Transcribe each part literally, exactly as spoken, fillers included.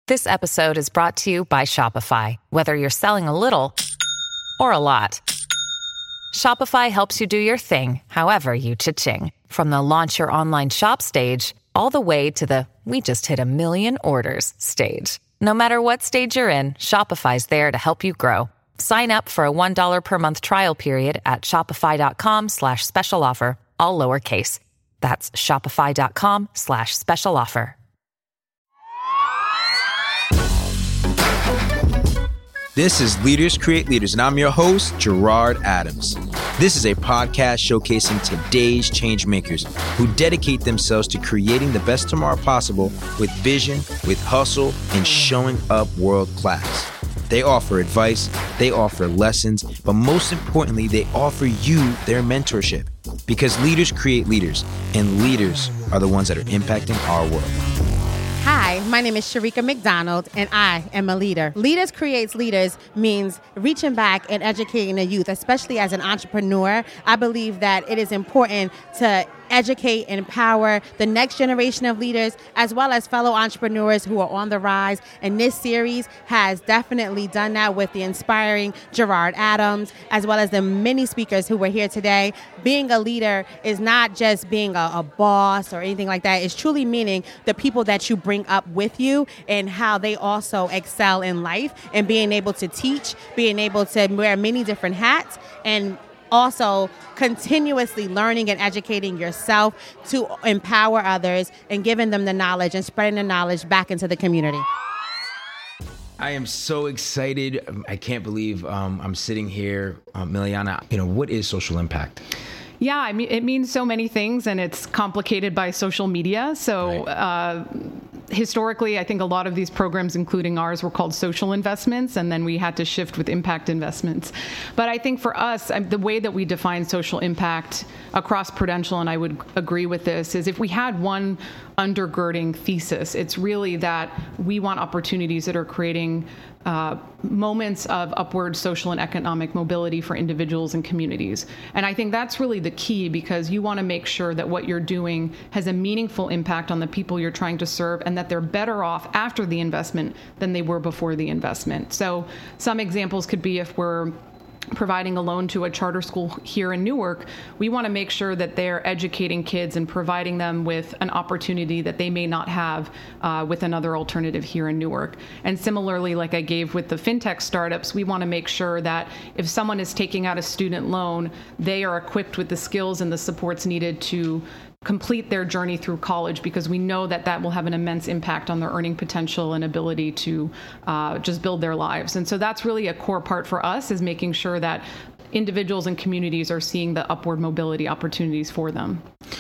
This episode is brought to you by Shopify. Whether you're selling a little or a lot, Shopify helps you do your thing, however you cha-ching. From the launch your online shop stage, all the way to the we just hit a million orders stage. No matter what stage you're in, Shopify's there to help you grow. Sign up for a one dollar per month trial period at shopify.com slash special offer, all lowercase. That's shopify.com slash special offer. This is Leaders Create Leaders, and I'm your host, Gerard Adams. This is a podcast showcasing today's change makers who dedicate themselves to creating the best tomorrow possible with vision, with hustle, and showing up world class. They offer advice, they offer lessons, but most importantly, they offer you their mentorship. Because leaders create leaders, and leaders are the ones that are impacting our world. Hi, my name is Sharika McDonald, and I am a leader. Leaders Creates Leaders means reaching back and educating the youth, especially as an entrepreneur. I believe that it is important to educate and empower the next generation of leaders, as well as fellow entrepreneurs who are on the rise. And this series has definitely done that with the inspiring Gerard Adams, as well as the many speakers who were here today. Being a leader is not just being a, a boss or anything like that. It's truly meaning the people that you bring up with you and how they also excel in life, and being able to teach, being able to wear many different hats, and also continuously learning and educating yourself to empower others and giving them the knowledge and spreading the knowledge back into the community. I am so excited. I can't believe um, I'm sitting here. Um, Miliana, you know, what is social impact? Yeah, I mean, it means so many things, and it's complicated by social media. So right. uh, historically, I think a lot of these programs, including ours, were called social investments, and then we had to shift with impact investments. But I think for us, the way that we define social impact across Prudential, and I would agree with this, is if we had one undergirding thesis, it's really that we want opportunities that are creating Uh, moments of upward social and economic mobility for individuals and communities. And I think that's really the key, because you want to make sure that what you're doing has a meaningful impact on the people you're trying to serve, and that they're better off after the investment than they were before the investment. So some examples could be if we're providing a loan to a charter school here in Newark, we want to make sure that they're educating kids and providing them with an opportunity that they may not have uh, with another alternative here in Newark. And similarly, like I gave with the fintech startups, we want to make sure that if someone is taking out a student loan, they are equipped with the skills and the supports needed to complete their journey through college, because we know that that will have an immense impact on their earning potential and ability to uh, just build their lives. And so that's really a core part for us, is making sure that individuals and communities are seeing the upward mobility opportunities for them.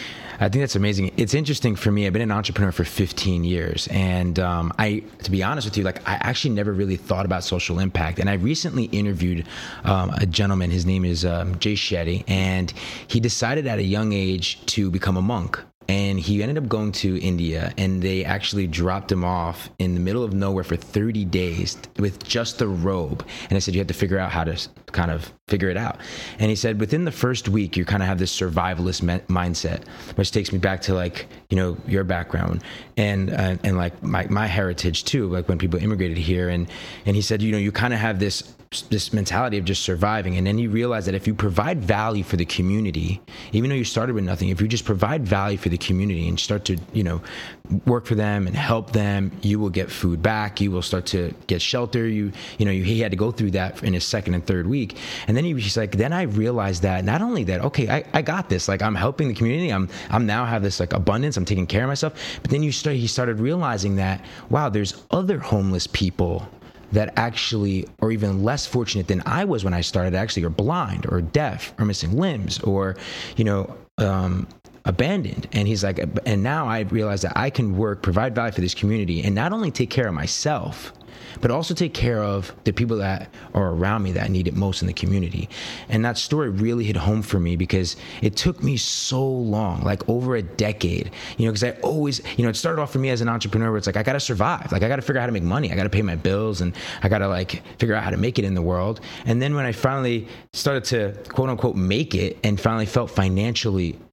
I think that's amazing. It's interesting for me. I've been an entrepreneur for fifteen years. And um, I, to be honest with you, like I actually never really thought about social impact. And I recently interviewed um, a gentleman. His name is um, Jay Shetty. And he decided at a young age to become a monk. And he ended up going to India, and they actually dropped him off in the middle of nowhere for thirty days with just a robe. And I said, you have to figure out how to kind of figure it out. And he said, within the first week, you kind of have this survivalist me- mindset, which takes me back to like, you know, your background and, uh, and like my, my heritage too, like when people immigrated here. And, and he said, you know, you kind of have this this mentality of just surviving. And then you realize that if you provide value for the community, even though you started with nothing, if you just provide value for the community and start to, you know, work for them and help them, you will get food back. You will start to get shelter. You, you know, you, he had to go through that in his second and third week. And then he, he's like, then I realized that not only that, okay, I, I got this, like I'm helping the community. I'm, I'm now have this like abundance. I'm taking care of myself. But then you start, he started realizing that, wow, there's other homeless people that actually are even less fortunate than I was when I started, actually are blind or deaf or missing limbs or, you know, um, abandoned. And he's like, and now I realize that I can work, provide value for this community, and not only take care of myself, but also take care of the people that are around me that need it most in the community. And that story really hit home for me because it took me so long, like over a decade, you know, because I always, you know, it started off for me as an entrepreneur where it's like, I got to survive. Like, I got to figure out how to make money. I got to pay my bills and I got to like figure out how to make it in the world. And then when I finally started to quote unquote make it and finally felt financially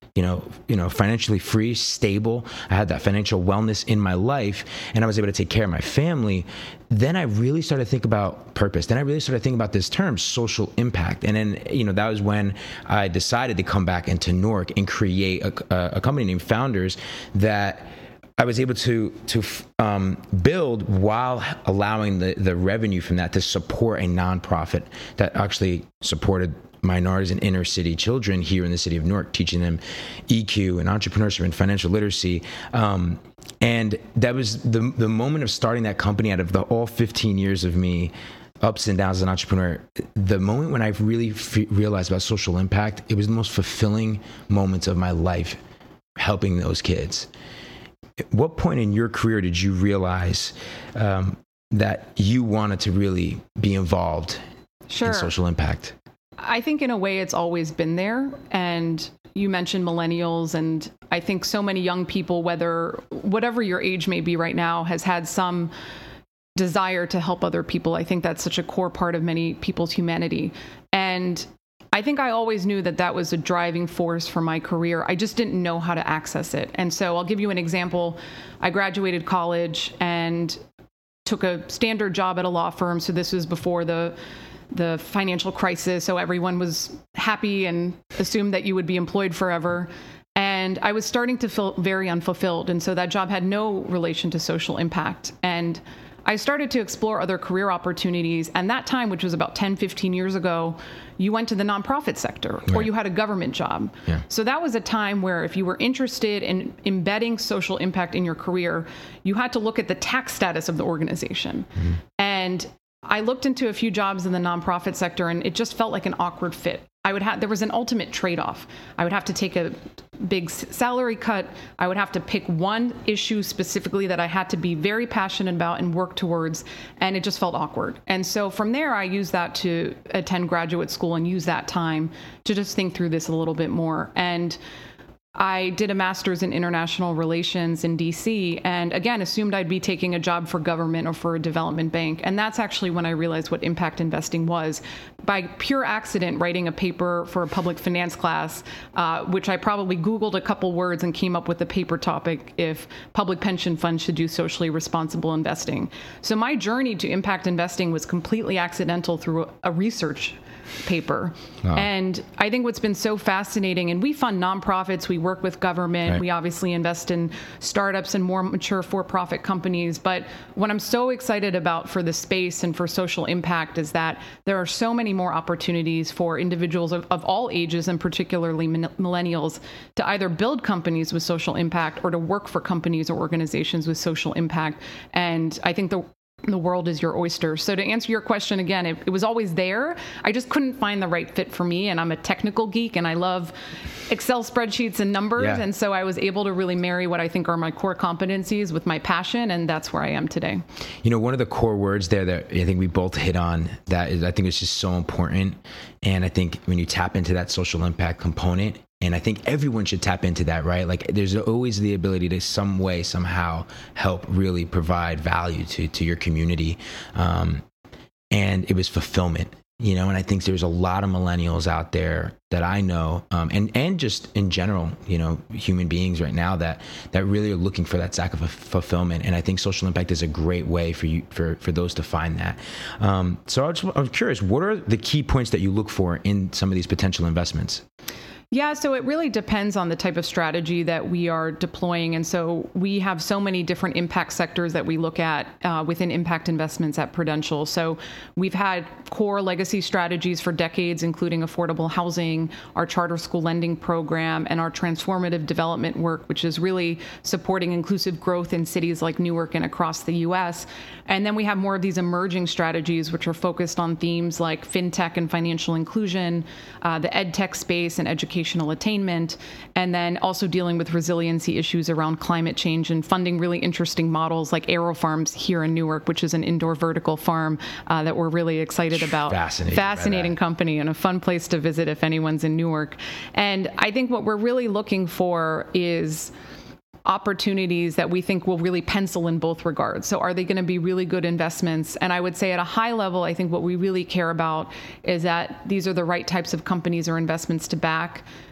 you know, you know, financially free, stable. I had that financial wellness in my life, and I was able to take care of my family. Then I really started to think about purpose. Then I really started thinking about this term, social impact. And then, you know, that was when I decided to come back into Newark and create a, a company named Founders that I was able to to um, build while allowing the, the revenue from that to support a nonprofit that actually supported minorities and inner city children here in the city of Newark, teaching them E Q and entrepreneurship and financial literacy. Um, and that was the the moment of starting that company. Out of the all fifteen years of me, ups and downs as an entrepreneur, the moment when I really f- realized about social impact, it was the most fulfilling moments of my life, helping those kids. At what point in your career did you realize um, that you wanted to really be involved sure. in social impact? I think in a way it's always been there. And you mentioned millennials, and I think so many young people, whether whatever your age may be right now, has had some desire to help other people. I think that's such a core part of many people's humanity. And I think I always knew that that was a driving force for my career. I just didn't know how to access it. And so I'll give you an example. I graduated college and took a standard job at a law firm. So this was before the the financial crisis. So everyone was happy and assumed that you would be employed forever. And I was starting to feel very unfulfilled. And so that job had no relation to social impact. And I started to explore other career opportunities. And that time, which was about ten, fifteen years ago, you went to the nonprofit sector or right. you had a government job. Yeah. So that was a time where if you were interested in embedding social impact in your career, you had to look at the tax status of the organization. Mm-hmm. And I looked into a few jobs in the nonprofit sector, and it just felt like an awkward fit. I would have, there was an ultimate trade-off. I would have to take a big salary cut. I would have to pick one issue specifically that I had to be very passionate about and work towards, and it just felt awkward. And so from there, I used that to attend graduate school and use that time to just think through this a little bit more. And I did a master's in international relations in D C, and again, assumed I'd be taking a job for government or for a development bank. And that's actually when I realized what impact investing was. By pure accident, writing a paper for a public finance class, uh, which I probably Googled a couple words and came up with the paper topic, if public pension funds should do socially responsible investing. So my journey to impact investing was completely accidental through a research paper. Oh. And I think what's been so fascinating, and we fund nonprofits, we work with government, right. we obviously invest in startups and more mature for-profit companies. But what I'm so excited about for the space and for social impact is that there are so many more opportunities for individuals of, of all ages, and particularly millennials, to either build companies with social impact or to work for companies or organizations with social impact. And I think the the world is your oyster. So to answer your question again, it, it was always there. I just couldn't find the right fit for me. And I'm a technical geek, and I love Excel spreadsheets and numbers. Yeah. And so I was able to really marry what I think are my core competencies with my passion. And that's where I am today. You know, one of the core words there that I think we both hit on that is, I think it's just so important. And I think when you tap into that social impact component, and I think everyone should tap into that, right? Like there's always the ability to some way, somehow help really provide value to, to your community. Um, and it was fulfillment, you know, and I think there's a lot of millennials out there that I know, um, and, and just in general, you know, human beings right now that, that really are looking for that sack of fulfillment. And I think social impact is a great way for you, for, for those to find that. Um, so I just, I'm curious, what are the key points that you look for in some of these potential investments? Yeah, so it really depends on the type of strategy that we are deploying. And so we have so many different impact sectors that we look at uh, within impact investments at Prudential. So we've had core legacy strategies for decades, including affordable housing, our charter school lending program, and our transformative development work, which is really supporting inclusive growth in cities like Newark and across the U S. And then we have more of these emerging strategies, which are focused on themes like fintech and financial inclusion, uh, the ed tech space and education attainment, and then also dealing with resiliency issues around climate change and funding really interesting models like AeroFarms here in Newark, which is an indoor vertical farm uh, that we're really excited about. Fascinating. Fascinating company and a fun place to visit if anyone's in Newark. And I think what we're really looking for is opportunities that we think will really pencil in both regards. So are they going to be really good investments? And I would say at a high level, I think what we really care about is that these are the right types of companies or investments to back.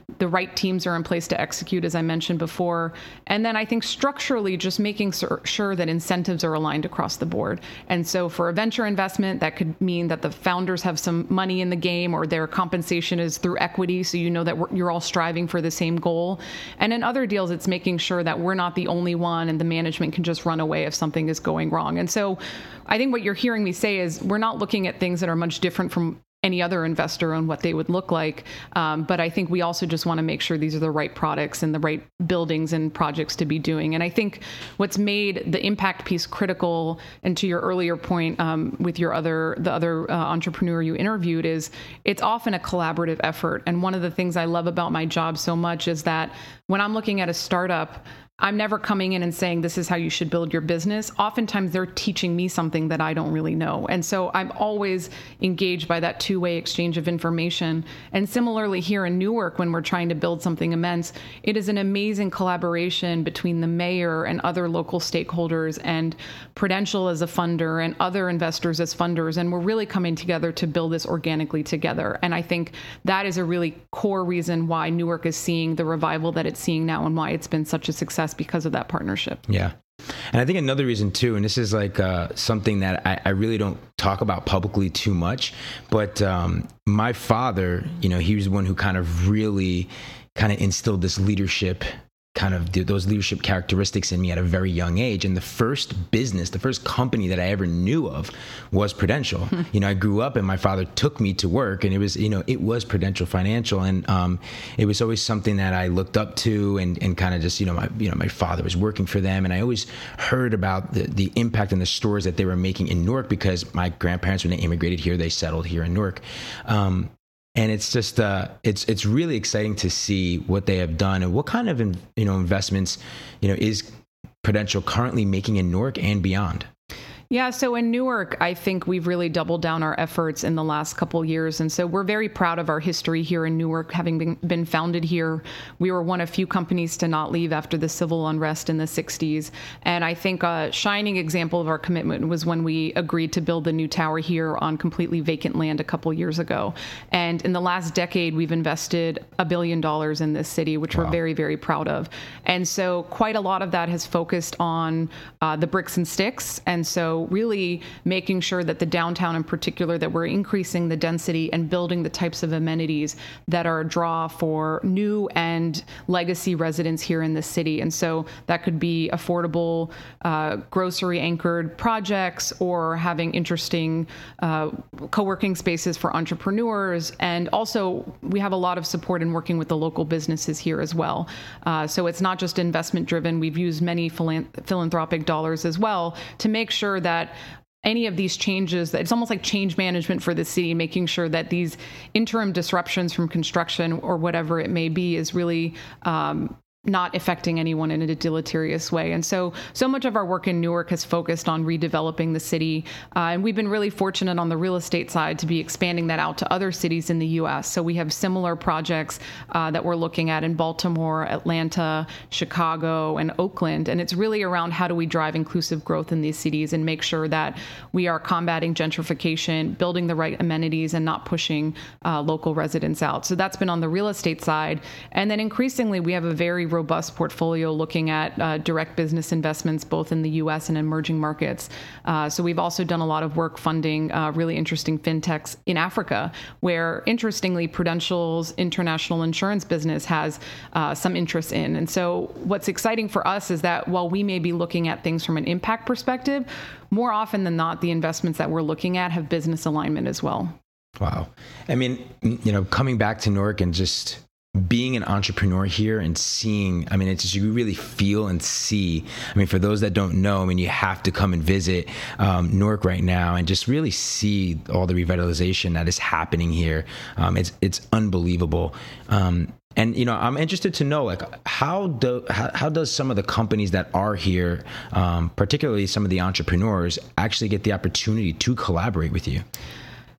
the right teams are in place to execute, as I mentioned before. And then I think structurally, just making sur- sure that incentives are aligned across the board. And so for a venture investment, that could mean that the founders have some money in the game, or their compensation is through equity, so you know that we're, you're all striving for the same goal. And in other deals, it's making sure that we're not the only one and the management can just run away if something is going wrong. And so I think what you're hearing me say is we're not looking at things that are much different from any other investor on what they would look like. Um, but I think we also just want to make sure these are the right products and the right buildings and projects to be doing. And I think what's made the impact piece critical, and to your earlier point um, with your other the other uh, entrepreneur you interviewed, is it's often a collaborative effort. And one of the things I love about my job so much is that when I'm looking at a startup, I'm never coming in and saying, this is how you should build your business. Oftentimes they're teaching me something that I don't really know. And so I'm always engaged by that two-way exchange of information. And similarly here in Newark, when we're trying to build something immense, it is an amazing collaboration between the mayor and other local stakeholders and Prudential as a funder and other investors as funders. And we're really coming together to build this organically together. And I think that is a really core reason why Newark is seeing the revival that it's seeing now and why it's been such a success, because of that partnership. Yeah. And I think another reason too, and this is like uh, something that I, I really don't talk about publicly too much, but um, my father, you know, he was the one who kind of really kind of instilled this leadership kind of those leadership characteristics in me at a very young age. And the first business, the first company that I ever knew of was Prudential. Hmm. You know, I grew up and my father took me to work, and it was, you know, it was Prudential Financial. And um, it was always something that I looked up to, and, and kind of just, you know, my, you know, my father was working for them. And I always heard about the, the impact and the stores that they were making in Newark, because my grandparents, when they immigrated here, they settled here in Newark. Um, And it's just uh, it's it's really exciting to see what they have done and what kind of you know investments you know is Prudential currently making in Newark and beyond. Yeah, so in Newark, I think we've really doubled down our efforts in the last couple years. And so we're very proud of our history here in Newark, having been, been founded here. We were one of few companies to not leave after the civil unrest in the sixties. And I think a shining example of our commitment was when we agreed to build the new tower here on completely vacant land a couple years ago. And in the last decade, we've invested a billion dollars in this city, which wow. we're very, very proud of. And so quite a lot of that has focused on uh, the bricks and sticks. And so really making sure that the downtown in particular, that we're increasing the density and building the types of amenities that are a draw for new and legacy residents here in the city. And so that could be affordable uh, grocery anchored projects, or having interesting uh, co-working spaces for entrepreneurs. And also we have a lot of support in working with the local businesses here as well. Uh, so it's not just investment driven. We've used many philanthropic dollars as well to make sure that that any of these changes, that it's almost like change management for the city, making sure that these interim disruptions from construction or whatever it may be is really um, not affecting anyone in a deleterious way. And so, so much of our work in Newark has focused on redeveloping the city. Uh, and we've been really fortunate on the real estate side to be expanding that out to other cities in the U S. So we have similar projects uh, that we're looking at in Baltimore, Atlanta, Chicago, and Oakland. And it's really around how do we drive inclusive growth in these cities and make sure that we are combating gentrification, building the right amenities, and not pushing uh, local residents out. So that's been on the real estate side. And then increasingly, we have a very robust portfolio looking at uh, direct business investments, both in the U S and emerging markets. Uh, so we've also done a lot of work funding uh, really interesting fintechs in Africa, where interestingly, Prudential's international insurance business has uh, some interest in. And so what's exciting for us is that while we may be looking at things from an impact perspective, more often than not, the investments that we're looking at have business alignment as well. Wow. I mean, you know, coming back to Newark and just being an entrepreneur here and seeing, I mean, it's just, you really feel and see. I mean, for those that don't know, I mean, you have to come and visit um, Newark right now and just really see all the revitalization that is happening here. Um, it's it's unbelievable. Um, and, you know, I'm interested to know, like, how do how, how does some of the companies that are here, um, particularly some of the entrepreneurs, actually get the opportunity to collaborate with you?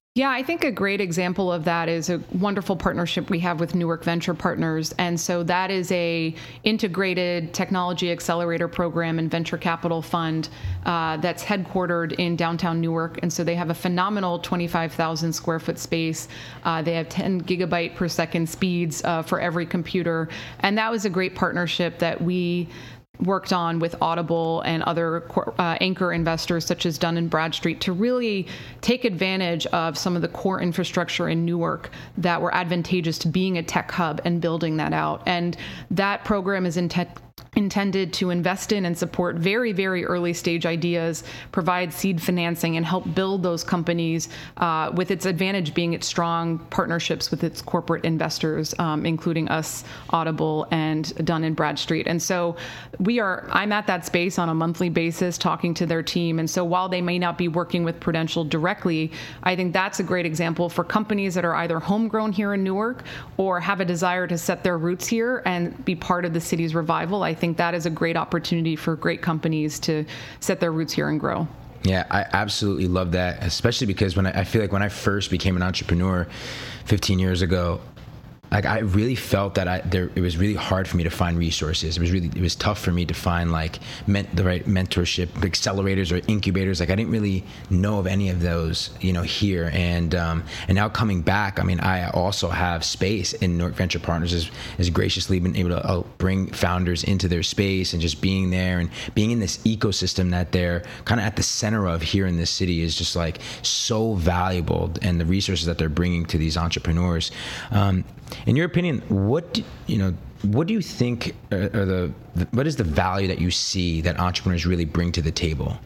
Yeah, I think a great example of that is a wonderful partnership we have with Newark Venture Partners. And so that is a integrated technology accelerator program and venture capital fund uh, that's headquartered in downtown Newark. And so they have a phenomenal twenty-five thousand square foot space. Uh, they have ten gigabyte per second speeds uh, for every computer. And that was a great partnership that we worked on with Audible and other uh, anchor investors such as Dun and Bradstreet to really take advantage of some of the core infrastructure in Newark that were advantageous to being a tech hub and building that out. And that program is intent intended to invest in and support very, very early stage ideas, provide seed financing, and help build those companies uh, with its advantage being its strong partnerships with its corporate investors, um, including us, Audible, and Dun and Bradstreet. And so we are, I'm at that space on a monthly basis talking to their team. And so while they may not be working with Prudential directly, I think that's a great example for companies that are either homegrown here in Newark or have a desire to set their roots here and be part of the city's revival. I think that is a great opportunity for great companies to set their roots here and grow. Yeah, I absolutely love that, especially because when I, I feel like when I first became an entrepreneur fifteen years ago, like I really felt that I there it was really hard for me to find resources. It was really it was tough for me to find like meant the right mentorship, accelerators or incubators. Like I didn't really know of any of those, you know, here. And um, and now coming back, I mean, I also have space in Newark Venture Partners has, has graciously been able to uh, bring founders into their space, and just being there and being in this ecosystem that they're kind of at the center of here in this city is just like so valuable, and the resources that they're bringing to these entrepreneurs. Um, In your opinion, what do, you know? What do you think are, are the, the what is the value that you see that entrepreneurs really bring to the table?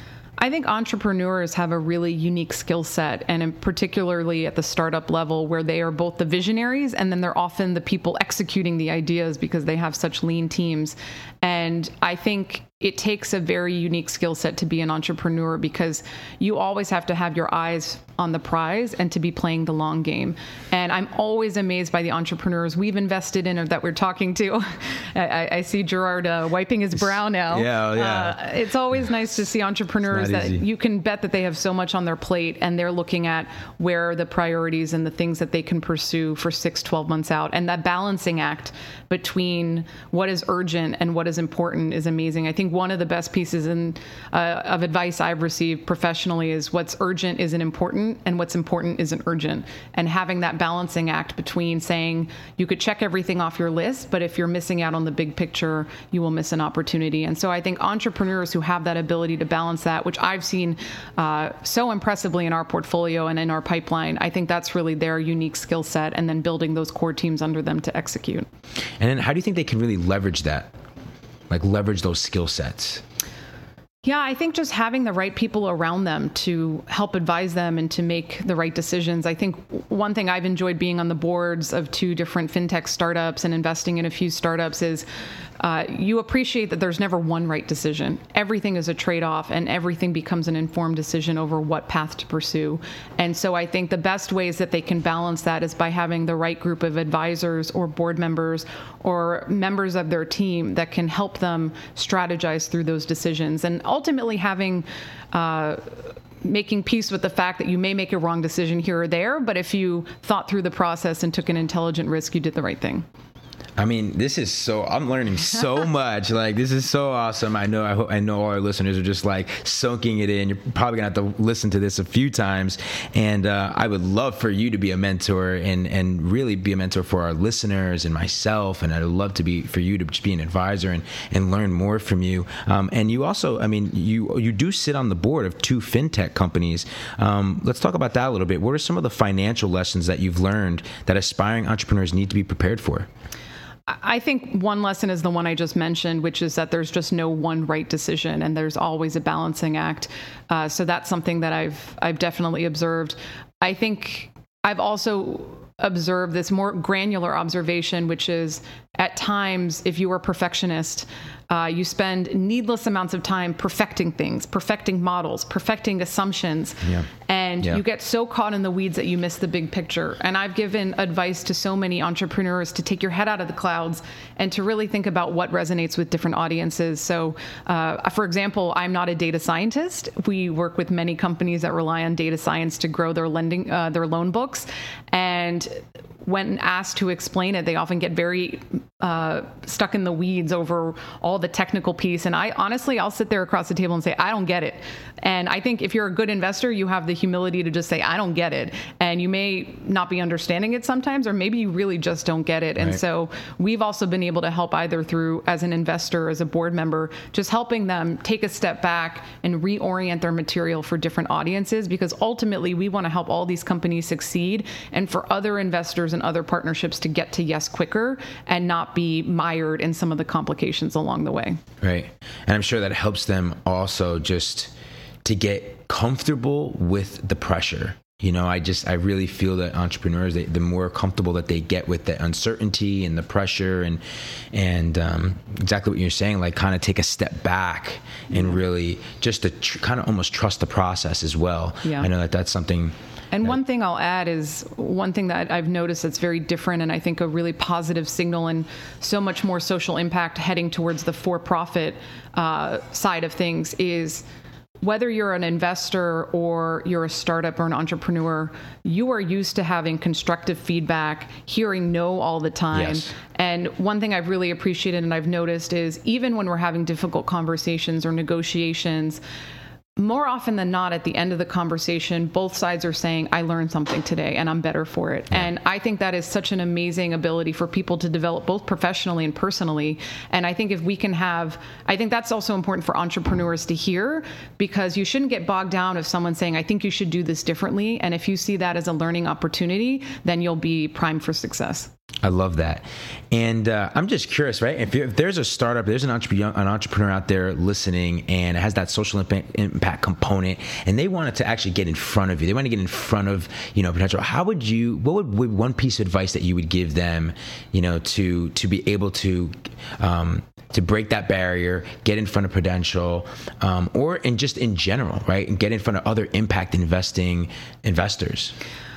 I think entrepreneurs have a really unique skill set, and in particularly at the startup level, where they are both the visionaries and then they're often the people executing the ideas because they have such lean teams. And I think it takes a very unique skill set to be an entrepreneur, because you always have to have your eyes on the prize and to be playing the long game. And I'm always amazed by the entrepreneurs we've invested in or that we're talking to. I, I see Gerard uh, wiping his brow now. Yeah, yeah. Uh, it's always nice to see entrepreneurs that easy. You can bet that they have so much on their plate, and they're looking at where are the priorities and the things that they can pursue for six, twelve months out. And that balancing act between what is urgent and what is important is amazing. I think one of the best pieces in, uh, of advice I've received professionally is what's urgent isn't important, and what's important isn't urgent. And having that balancing act between saying you could check everything off your list, but if you're missing out on the big picture, you will miss an opportunity. And so I think entrepreneurs who have that ability to balance that, which I've seen uh, so impressively in our portfolio and in our pipeline, I think that's really their unique skill set, and then building those core teams under them to execute. And then how do you think they can really leverage that? Like leverage those skill sets? Yeah, I think just having the right people around them to help advise them and to make the right decisions. I think one thing I've enjoyed being on the boards of two different fintech startups and investing in a few startups is uh, you appreciate that there's never one right decision. Everything is a trade-off, and everything becomes an informed decision over what path to pursue. And so I think the best ways that they can balance that is by having the right group of advisors or board members or members of their team that can help them strategize through those decisions. And ultimately having uh, making peace with the fact that you may make a wrong decision here or there, but if you thought through the process and took an intelligent risk, you did the right thing. I mean, this is so, I'm learning so much. Like, this is so awesome. I know, I hope, I know all our listeners are just like soaking it in. You're probably gonna have to listen to this a few times. And uh, I would love for you to be a mentor and, and really be a mentor for our listeners and myself. And I'd love to be, for you to just be an advisor and, and learn more from you. Um, and you also, I mean, you, you do sit on the board of two fintech companies. Um, let's talk about that a little bit. What are some of the financial lessons that you've learned that aspiring entrepreneurs need to be prepared for? I think one lesson is the one I just mentioned, which is that there's just no one right decision, and there's always a balancing act. Uh, so that's something that I've I've definitely observed. I think I've also observed this more granular observation, which is at times, if you are a perfectionist, Uh, you spend needless amounts of time perfecting things, perfecting models, perfecting assumptions. Yeah. And yeah. you get so caught in the weeds that you miss the big picture. And I've given advice to so many entrepreneurs to take your head out of the clouds and to really think about what resonates with different audiences. So, uh, for example, I'm not a data scientist. We work with many companies that rely on data science to grow their lending, uh, their loan books. And when asked to explain it, they often get very uh, stuck in the weeds over all the technical piece. And I honestly, I'll sit there across the table and say, I don't get it. And I think if you're a good investor, you have the humility to just say, I don't get it. And you may not be understanding it sometimes, or maybe you really just don't get it. And right. so we've also been able to help either through, as an investor, as a board member, just helping them take a step back and reorient their material for different audiences, because ultimately we want to help all these companies succeed and for other investors and other partnerships to get to yes quicker and not be mired in some of the complications along the way. Right. And I'm sure that helps them also just to get comfortable with the pressure. You know, I just, I really feel that entrepreneurs, they, the more comfortable that they get with the uncertainty and the pressure and, and um, exactly what you're saying, like kind of take a step back and yeah. really just to tr- kind of almost trust the process as well. Yeah. I know that that's something. And one thing I'll add is one thing that I've noticed that's very different and I think a really positive signal and so much more social impact heading towards the for-profit uh, side of things is whether you're an investor or you're a startup or an entrepreneur, you are used to having constructive feedback, hearing no all the time. Yes. And one thing I've really appreciated and I've noticed is even when we're having difficult conversations or negotiations, more often than not, at the end of the conversation, both sides are saying, I learned something today and I'm better for it. Yeah. And I think that is such an amazing ability for people to develop both professionally and personally. And I think if we can have, I think that's also important for entrepreneurs to hear, because you shouldn't get bogged down if someone's saying, I think you should do this differently. And if you see that as a learning opportunity, then you'll be primed for success. I love that. And uh, I'm just curious, right? If, if there's a startup, there's an entrepreneur, an entrepreneur out there listening and it has that social impact, impact component and they wanted to actually get in front of you, they want to get in front of, you know, potential, how would you, what would, would one piece of advice that you would give them, you know, to, to be able to, um, to break that barrier, get in front of Prudential, um, or in just in general, right? And get in front of other impact investing investors?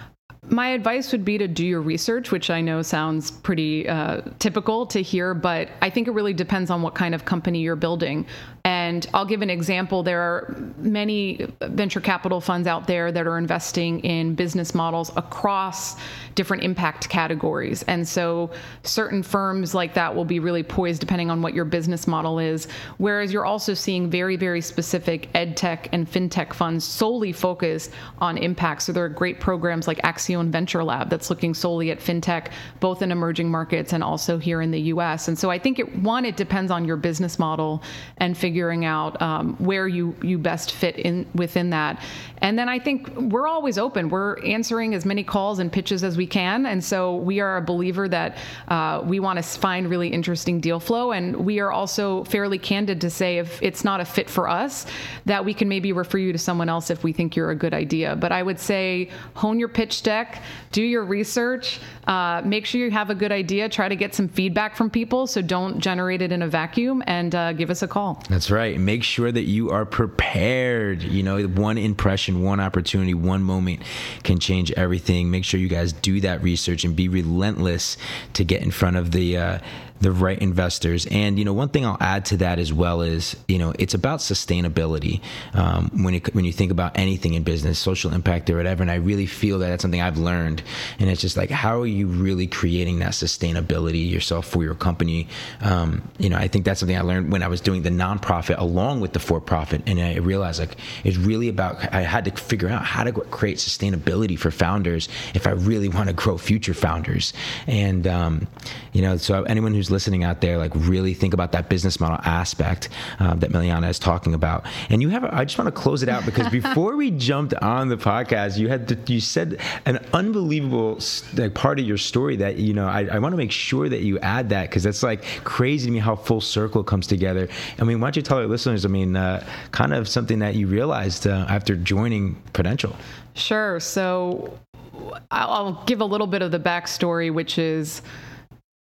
My advice would be to do your research, which I know sounds pretty uh, typical to hear, but I think it really depends on what kind of company you're building. And I'll give an example. There are many venture capital funds out there that are investing in business models across different impact categories. And so certain firms like that will be really poised depending on what your business model is. Whereas you're also seeing very, very specific ed tech and fintech funds solely focused on impact. So there are great programs like Axion Venture Lab that's looking solely at fintech, both in emerging markets and also here in the U S. And so I think, it, one, it depends on your business model and figuring out um, where you, you best fit in within that. And then I think we're always open. We're answering as many calls and pitches as we can. And so we are a believer that uh, we want to find really interesting deal flow. And we are also fairly candid to say if it's not a fit for us, that we can maybe refer you to someone else if we think you're a good idea. But I would say hone your pitch deck, do your research, uh, make sure you have a good idea, try to get some feedback from people. So don't generate it in a vacuum, and uh, give us a call. That's right. Make sure that you are prepared. You know, one impression, one opportunity, one moment can change everything. Make sure you guys do that research and be relentless to get in front of the uh, the right investors. And, you know, one thing I'll add to that as well is, you know, it's about sustainability. Um, when you, when you think about anything in business, social impact or whatever, and I really feel that that's something I've learned. And it's just like, how are you really creating that sustainability yourself for your company? Um, you know, I think that's something I learned when I was doing the nonprofit along with the for-profit. And I realized like, it's really about, I had to figure out how to create sustainability for founders if I really want to grow future founders. And, um, you know, so anyone who's listening out there, like really think about that business model aspect um, that Miliana is talking about. And you have, I just want to close it out because before we jumped on the podcast, you had, to, you said an unbelievable like, part of your story that, you know, I, I want to make sure that you add that because that's like crazy to me how full circle comes together. I mean, why don't you tell our listeners, I mean, uh, kind of something that you realized uh, after joining Prudential? Sure. So I'll give a little bit of the backstory, which is,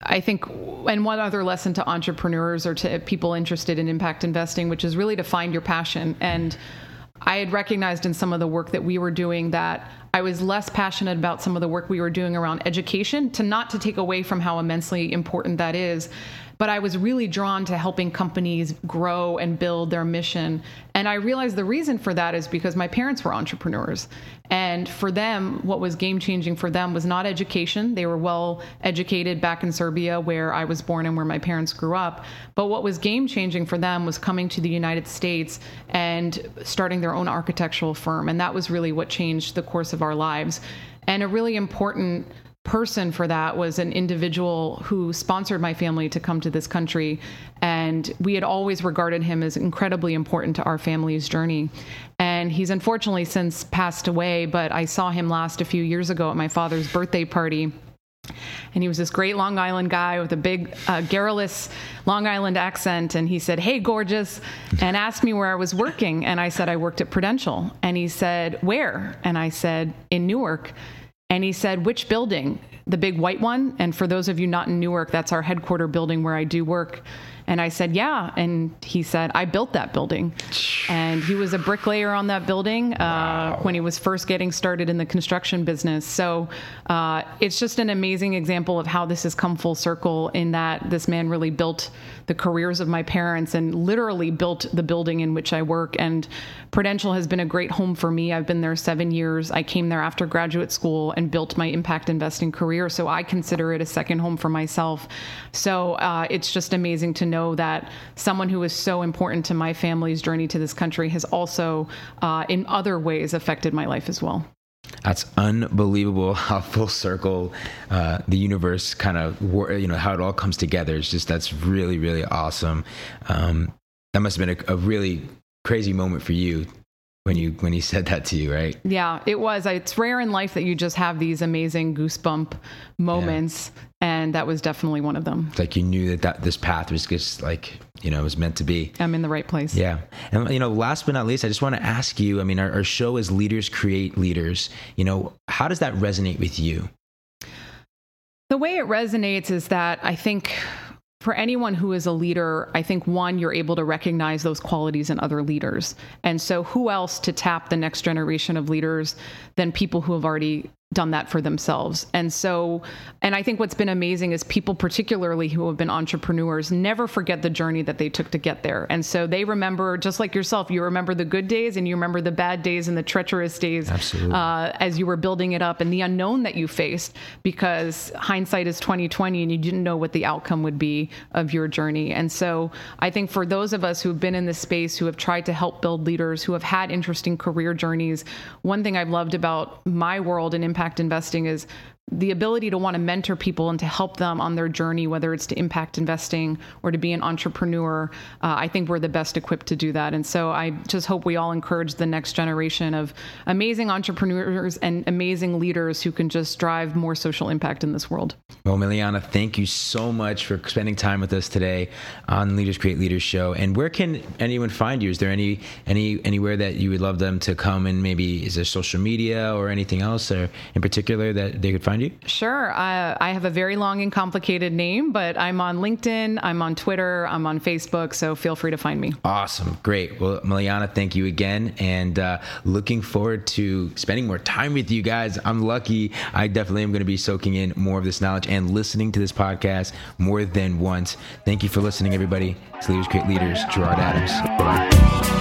I think, and one other lesson to entrepreneurs or to people interested in impact investing, which is really to find your passion. And I had recognized in some of the work that we were doing that I was less passionate about some of the work we were doing around education, to not to take away from how immensely important that is. But I was really drawn to helping companies grow and build their mission. And I realized the reason for that is because my parents were entrepreneurs. And for them, what was game changing for them was not education. They were well educated back in Serbia, where I was born and where my parents grew up. But what was game changing for them was coming to the United States and starting their own architectural firm. And that was really what changed the course of our lives. And a really important person for that was an individual who sponsored my family to come to this country. And we had always regarded him as incredibly important to our family's journey. And he's unfortunately since passed away, but I saw him last a few years ago at my father's birthday party. And he was this great Long Island guy with a big, uh, garrulous Long Island accent. And he said, "Hey, gorgeous," and asked me where I was working. And I said, "I worked at Prudential." And he said, "Where?" And I said, "In Newark." And he said, "Which building?" "The big white one." And for those of you not in Newark, that's our headquarter building where I do work. And I said, "Yeah." And he said, "I built that building." And he was a bricklayer on that building uh, wow. when he was first getting started in the construction business. So uh, it's just an amazing example of how this has come full circle, in that this man really built the careers of my parents and literally built the building in which I work. And Prudential has been a great home for me. I've been there seven years. I came there after graduate school and built my impact investing career. So I consider it a second home for myself. So uh, it's just amazing to know that someone who is so important to my family's journey to this country has also, uh, in other ways, affected my life as well. That's unbelievable how full circle uh, the universe kind of, you know, how it all comes together. It's just, that's really, really awesome. Um, that must have been a, a really crazy moment for you when you when he said that to you, right? Yeah, it was. It's rare in life that you just have these amazing goosebump moments, yeah. And that was definitely one of them. It's like you knew that, that this path was just like, you know, it was meant to be. I'm in the right place. Yeah. And, you know, last but not least, I just want to ask you, I mean, our, our show is Leaders Create Leaders. You know, how does that resonate with you? The way it resonates is that I think for anyone who is a leader, I think, one, you're able to recognize those qualities in other leaders. And so who else to tap the next generation of leaders than people who have already done that for themselves? And so, and I think what's been amazing is people, particularly who have been entrepreneurs, never forget the journey that they took to get there. And so they remember, just like yourself, you remember the good days and you remember the bad days and the treacherous days. Absolutely. Uh, as you were building it up, and the unknown that you faced, because hindsight is twenty twenty and you didn't know what the outcome would be of your journey. And so I think for those of us who've been in this space, who have tried to help build leaders, who have had interesting career journeys, one thing I've loved about my world in impact investing is the ability to want to mentor people and to help them on their journey, whether it's to impact investing or to be an entrepreneur. Uh, I think we're the best equipped to do that. And so I just hope we all encourage the next generation of amazing entrepreneurs and amazing leaders who can just drive more social impact in this world. Well, Miliana, thank you so much for spending time with us today on Leaders Create Leaders show. And where can anyone find you? Is there any any anywhere that you would love them to come, and maybe is there social media or anything else or in particular that they could find you? Sure. Uh, I have a very long and complicated name, but I'm on LinkedIn, I'm on Twitter, I'm on Facebook, so feel free to find me. Awesome. Great. Well, Miliana, thank you again, and uh, looking forward to spending more time with you guys. I'm lucky. I definitely am going to be soaking in more of this knowledge and listening to this podcast more than once. Thank you for listening, everybody. It's Leaders Create Leaders, Gerard Adams. Bye.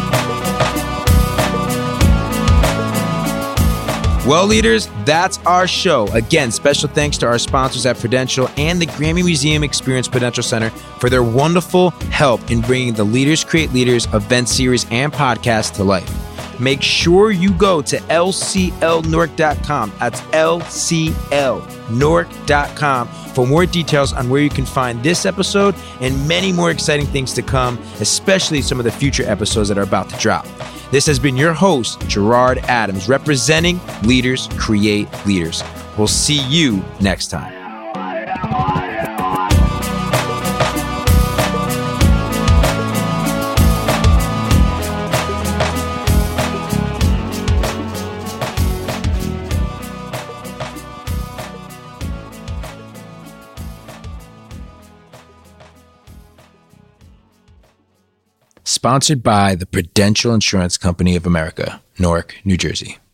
Well, leaders, that's our show. Again, special thanks to our sponsors at Prudential and the Grammy Museum Experience Prudential Center for their wonderful help in bringing the Leaders Create Leaders event series and podcast to life. Make sure you go to L C L Newark dot com. That's L C L Newark dot com for more details on where you can find this episode and many more exciting things to come, especially some of the future episodes that are about to drop. This has been your host, Gerard Adams, representing Leaders Create Leaders. We'll see you next time. sponsored by the Prudential Insurance Company of America, Newark, New Jersey.